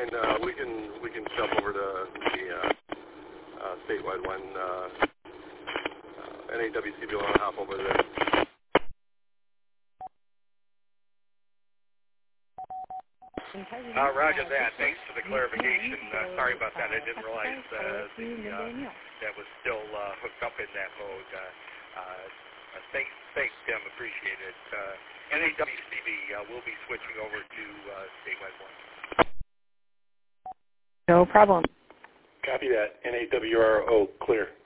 fine. We can jump over to the statewide one. NAWCB will hop over there. Roger that. Thanks for the clarification. Sorry about that. I didn't realize that was still hooked up in that mode. Thanks, Tim. Appreciate it. NAWCB will be switching over to statewide one. No problem. Copy that. NAWRO, clear.